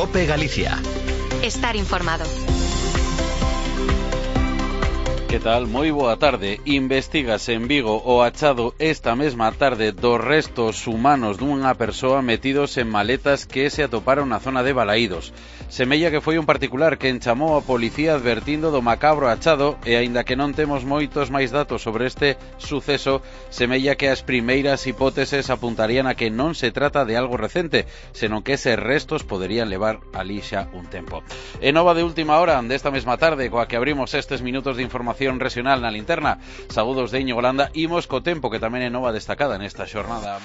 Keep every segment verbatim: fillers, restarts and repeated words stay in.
COPE Galicia. Estar informado. Que tal? Moi boa tarde. Investígase en Vigo o achado esta mesma tarde dos restos humanos dunha persoa metidos en maletas que se atoparon na zona de Balaídos. Semella que foi un particular quen chamou a policía advertindo do macabro achado e, aínda que non temos moitos máis datos sobre este suceso, semella que as primeiras hipóteses apuntarían a que non se trata de algo recente, senón que eses restos poderían levar alí xa un tempo. E nova de última hora desta mesma tarde, coa que abrimos estes minutos de información regional na linterna. Saúdos de Íñigo Landa, imos co tempo, que tamén é nova destacada nesta xornada.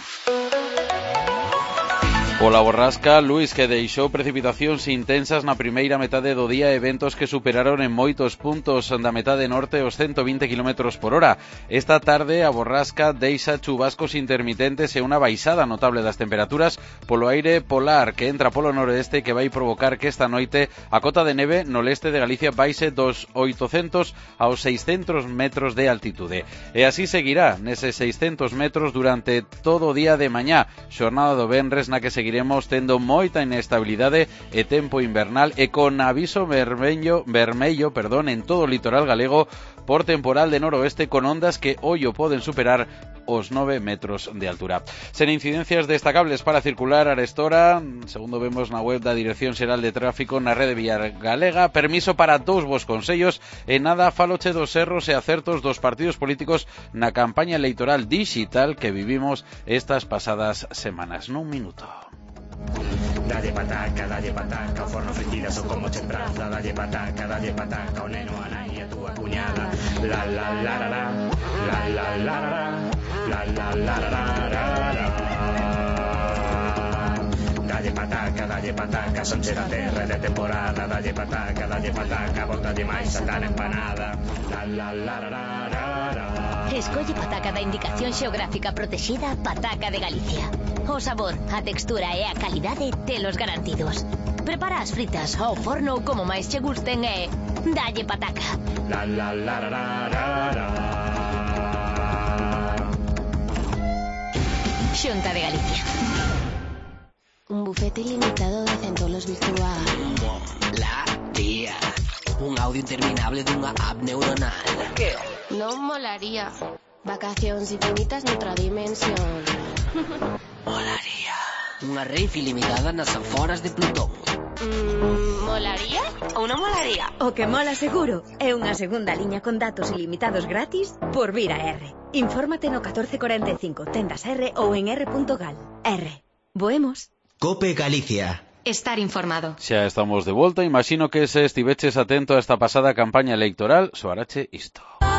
Pola borrasca Luís, que deixou precipitacións intensas na primeira metade do día e ventos que superaron en moitos puntos da metade norte os ciento vinte kilómetros por hora. Esta tarde a borrasca deixa chubascos intermitentes e unha baixada notable das temperaturas polo aire polar que entra polo noroeste, que vai provocar que esta noite a cota de neve no leste de Galicia baixe dos oitocentos aos seiscentos metros de altitude. E así seguirá neses seiscentos metros durante todo o día de mañá, xornada do venres na que seguirá Seguiremos tendo moita inestabilidade e tempo invernal e con aviso vermello, vermello perdón, en todo o litoral galego por temporal de noroeste con ondas que ollo poden superar os nove metros de altura. Sen incidencias destacables para circular arestora, segundo vemos na web da Dirección Xeral de Tráfico na rede vial galega, permiso para dous vos consellos e nada faloche dos erros e acertos dos partidos políticos na campaña electoral digital que vivimos estas pasadas semanas. Nun minuto. Dalle pataca, dalle pataca, o forno fritidas son como chembraza. Dalle pataca, dalle pataca, o neno, a nai, a túa cuñada. La la la la la, la la la la la, la la la la la. Dalle pataca, dalle pataca, son che da terra de temporada. Dalle pataca, dalle pataca, botalle máis a tan empanada. La la la la la la. Escolle pataca da indicación xeográfica protexida Pataca de Galicia. O sabor, a textura e a calidade telos garantidos. Prepara as fritas ao forno como máis che gusten e dalle pataca. La la la la la la. Xunta de Galicia. Un bufete ilimitado de centolos virtual. Molaría. Un audio interminable dunha app neuronal. Que non molaría. Vacacións infinitas noutra dimensión. Molaría. Unha rave ilimitada nas aforas de Plutón. Mm, molaría ou non molaría? O que mola seguro é unha segunda liña con datos ilimitados gratis por vir a R. Infórmate no catorce cuarenta e cinco, tendas R ou en r punto gal. R. Voemos. COPE Galicia. Estar informado. Xa estamos de volta. Imagino que se estiveches atento a esta pasada campaña electoral, soarache isto.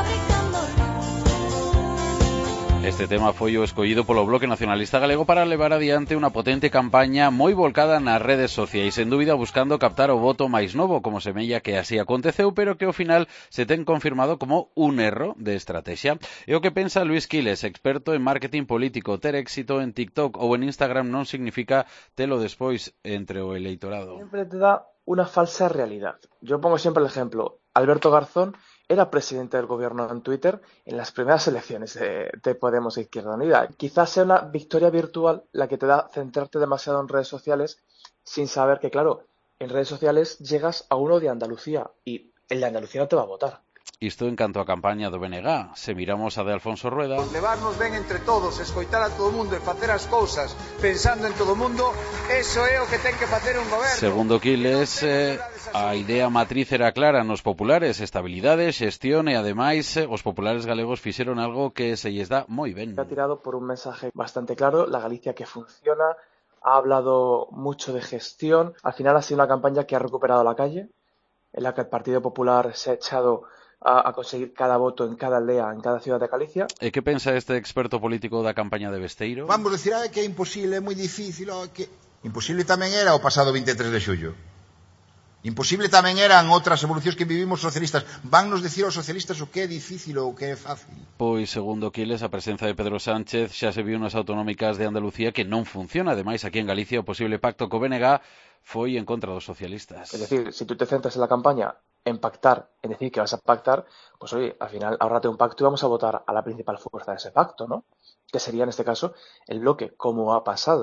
Este tema foi o escollido polo Bloque Nacionalista Galego para levar adiante unha potente campaña moi volcada nas redes sociais, sen dúbida buscando captar o voto máis novo, como semella que así aconteceu, pero que ao final se ten confirmado como un erro de estrategia. E o que pensa Luís Quiles, experto en marketing político: ter éxito en TikTok ou en Instagram non significa telo despois entre o eleitorado. Siempre te da una falsa realidad. Yo pongo siempre el ejemplo. Alberto Garzón era presidente del gobierno en Twitter en las primeras elecciones de, de Podemos e Izquierda Unida. Quizás sea una victoria virtual la que te da centrarte demasiado en redes sociales sin saber que, claro, en redes sociales llegas a uno de Andalucía y el de Andalucía no te va a votar. Isto en canto a campaña do B N G. Se miramos a de Alfonso Rueda... Levarnos ben entre todos, escoitar a todo o mundo e facer as cousas pensando en todo o mundo, eso é o que ten que facer un goberno. Segundo Quiles, eh, a idea matriz era clara nos populares: estabilidade, xestión e, ademais, eh, os populares galegos fixeron algo que se lles dá moi ben. Ha tirado por un mensaje bastante claro, la Galicia que funciona, ha hablado mucho de gestión. Al final ha sido una campaña que ha recuperado la calle, en la que el Partido Popular se ha echado a, a conseguir cada voto en cada aldea, en cada ciudad de Galicia. E que pensa este experto político da campaña de Besteiro? Vamos decir, ah, que é imposible, é moi difícil, oh, que... Imposible tamén era o pasado vinte e tres de xullo. Imposible tamén eran outras evolucións que vivimos socialistas. Vannos decir aos socialistas o que é difícil ou o que é fácil. Pois, segundo Quiles, a presenza de Pedro Sánchez xa se viu nas autonómicas de Andalucía que non funciona. Ademais, aquí en Galicia o posible pacto co B N G foi en contra dos socialistas. Es decir, si tú te centras en la campaña en pactar, en decir que vas a pactar, pues oye, al final ahórrate un pacto y vamos a votar a la principal fuerza de ese pacto, ¿no? Que sería en este caso el bloque, como ha pasado.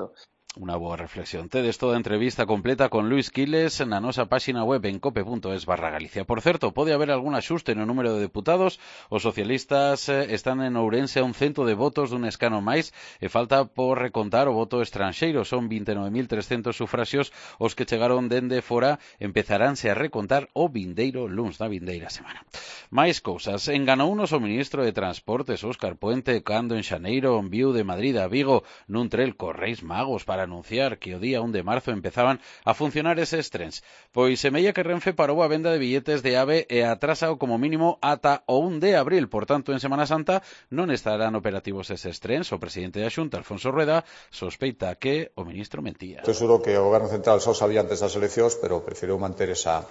Unha boa reflexión. Tedes toda a entrevista completa con Luís Quiles na nosa páxina web en cope punto es barra Galicia. Por certo, pode haber algún axuste no número de deputados. Os socialistas están en Ourense a un cento de votos dun escano máis e falta por recontar o voto estranxeiro. Son vinte e nove mil trescentos sufraxios os que chegaron dende fora. Empezaránse a recontar o vindeiro luns da vindeira semana. Mais cousas. Enganounos o ministro de Transportes, Óscar Puente, cando en xaneiro enviou de Madrid a Vigo nun trel cos Reis Magos para anunciar que o día un de marzo empezaban a funcionar eses trens. Pois semella que Renfe parou a venda de billetes de AVE e atrasao como mínimo ata o un de abril. Por tanto, en Semana Santa non estarán operativos eses trens. O presidente da Xunta, Alfonso Rueda, sospeita que o ministro mentía. Estou seguro que o Goberno Central só sabía antes das eleccións, pero preferiu manter esa,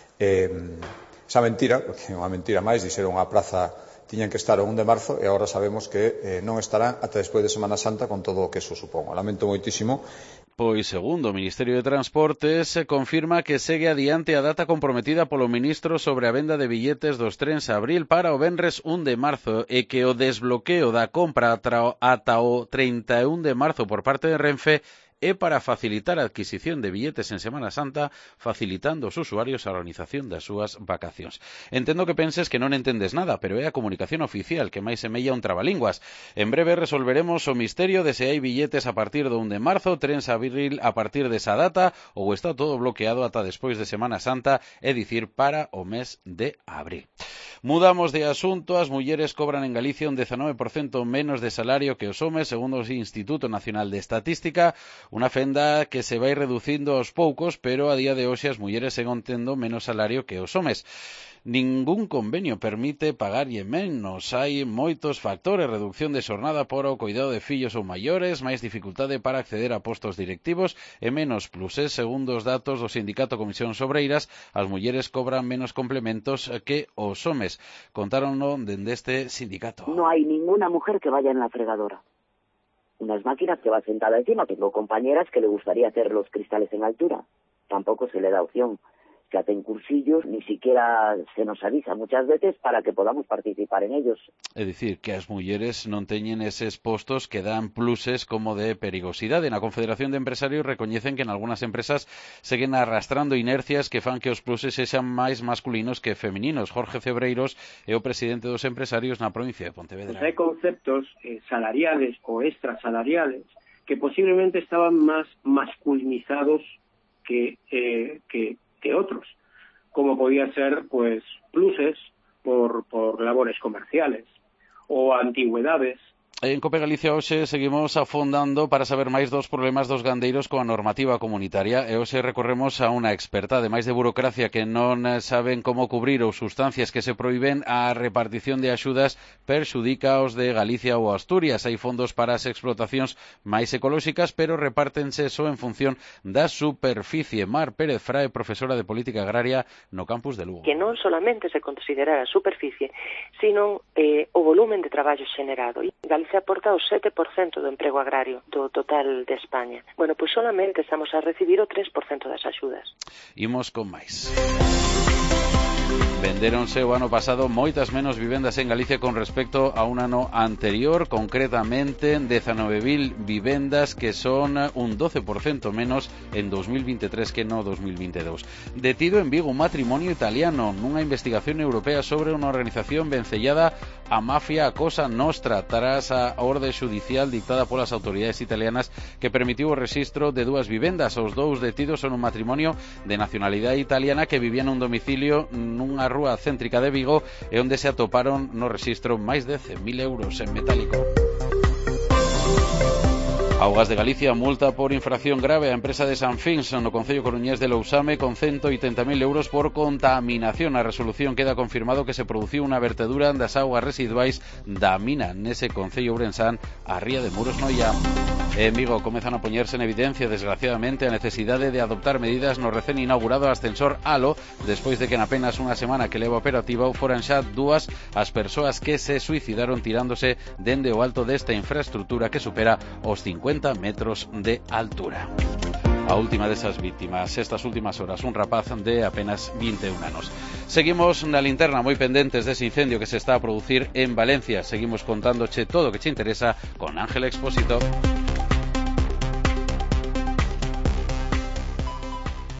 eh, esa mentira, porque unha mentira máis, dixeron a praza tiñan que estar o un de marzo e agora sabemos que eh, non estarán ata despois de Semana Santa con todo o que eso supón. Lamento moitísimo. Pois, segundo o Ministerio de Transportes, confirma que segue adiante a data comprometida polo ministro sobre a venda de billetes dos trens a abril para o venres un de marzo e que o desbloqueo da compra ata o trinta e un de marzo por parte de Renfe é para facilitar a adquisición de billetes en Semana Santa, facilitando aos usuarios a organización das súas vacacións. Entendo que penses que non entendes nada, pero é a comunicación oficial que máis semella un trabalínguas. En breve resolveremos o misterio de se hai billetes a partir do un de marzo, trens a abril a partir desa data, ou está todo bloqueado ata despois de Semana Santa, é dicir, para o mes de abril. Mudamos de asunto. As mulleres cobran en Galicia un dezanove por cento menos de salario que os homes, segundo o Instituto Nacional de Estatística. Unha fenda que se vai reducindo aos poucos, pero a día de hoxe as mulleres seguen tendo menos salario que os homes. Ningún convenio permite pagarlle menos. Hai moitos factores: reducción de xornada por o cuidado de fillos ou maiores, máis dificultade para acceder a postos directivos e menos pluses. Segundo os datos do Sindicato Comisións Obreiras, as mulleres cobran menos complementos que os homes. Contáronlo dende este sindicato. No hai ninguna mujer que vaya en la fregadora. Unas máquinas que va sentada encima. Tengo compañeras que le gustaría hacer los cristales en altura. Tampoco se le da opción. Que hacen cursillos, ni siquiera se nos avisa muchas veces para que podamos participar en ellos. É dicir, que as mulleres non teñen eses postos que dan pluses como de perigosidade. Na Confederación de Empresarios recoñecen que en algunhas empresas seguen arrastrando inercias que fan que os pluses sexan máis masculinos que femininos. Jorge Cebreiros é o presidente dos empresarios na provincia de Pontevedra. Pues hai conceptos eh, salariales o extrasalariales que posiblemente estaban más masculinizados que, eh, que que otros, como podía ser pues pluses por, por labores comerciales o antigüedades. En Cope Galicia hoxe seguimos afondando para saber máis dos problemas dos gandeiros coa normativa comunitaria e hoxe recorremos a unha experta, ademais de burocracia que non saben como cubrir ou sustancias que se proíben, a repartición de axudas perxudica os de Galicia ou Asturias. Hai fondos para as explotacións máis ecolóxicas, pero repártense só en función da superficie. Mar Pérez Frae, profesora de Política Agraria no campus de Lugo. Que non solamente se considerara a superficie, sino eh, o volumen de traballo xenerado. Galicia se aporta o sete por cento do emprego agrario do total de España. Bueno, pois solamente estamos a recibir o tres por cento das axudas. Imos con máis. Vendéronse o ano pasado moitas menos vivendas en Galicia con respecto a un ano anterior, concretamente dezanove mil vivendas, que son un doce por cento menos en dos mil veintitrés que no dos mil veintidós. Detido en Vigo un matrimonio italiano nunha investigación europea sobre unha organización vencellada a mafia a Cosa Nostra tras a orde judicial dictada polas autoridades italianas que permitiu o rexistro de dúas vivendas. Os dous detidos son un matrimonio de nacionalidade italiana que vivía nun domicilio nunha rúa céntrica de Vigo e onde se atoparon no rexistro máis de cen mil euros en metálico. Augas de Galicia multa por infracción grave a empresa de Sanfins no concello coruñés de Lousame con ciento oitenta mil euros por contaminación. A resolución queda confirmado que se produciu unha vertedura das augas residuais da mina nese concello ourensán a ría de Muros Noia. En Vigo comezan a poñerse en evidencia, desgraciadamente, a necesidade de adoptar medidas no recén inaugurado ascensor Halo, despois de que en apenas unha semana que leva operativa foran xa dúas as persoas que se suicidaron tirándose dende o alto desta infraestructura que supera os cincuenta metros de altura. A última desas víctimas, estas últimas horas, un rapaz de apenas vinte e un anos. Seguimos na linterna moi pendentes dese incendio que se está a producir en Valencia. Seguimos contándoche todo o que che interesa con Ángela Expósito.